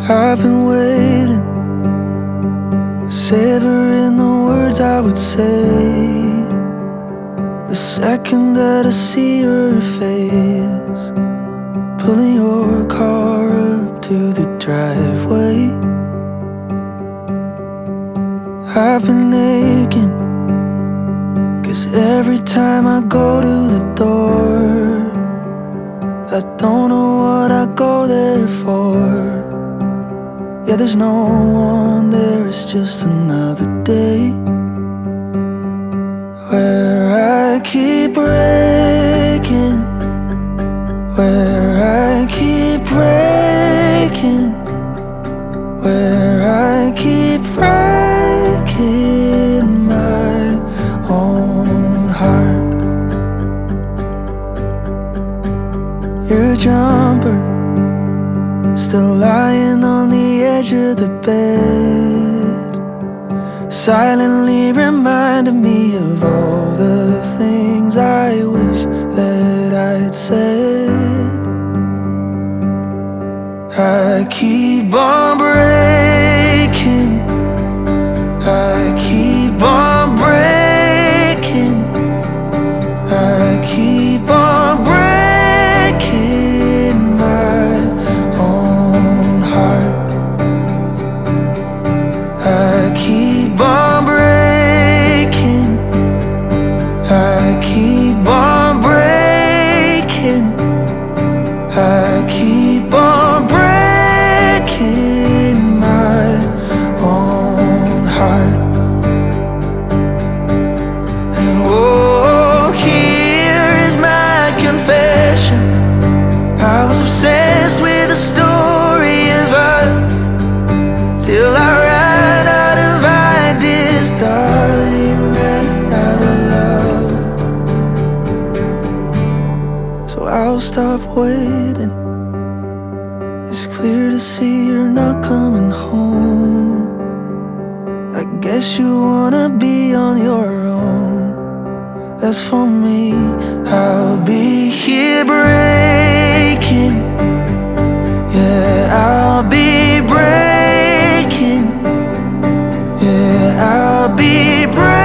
I've been waiting, savoring the words I would say the second that I see your face, pulling your car up to the driveway. I've been aching, 'cause every time I go to the door, I don't know what I go there for. Yeah, there's no one there, it's just another day where I keep breaking, where I keep breaking, where I keep breaking my own heart. Your jumper still lying on the edge of the bed, silently reminding me of all the things I wish that I'd said. I keep on breaking, I keep on breaking, I keep on breaking my own heart. I keep on breaking, I keep on breaking, I keep on breaking my own heart. And oh, here is my confession. I was obsessed with the story of us till I ran out of ideas, darling, ran out of love. So I'll stop waiting. It's clear to see you're not coming home. I guess you wanna be on your own. As for me, I'll be here breaking. Yeah, I'll be breaking. Yeah, I'll be breaking.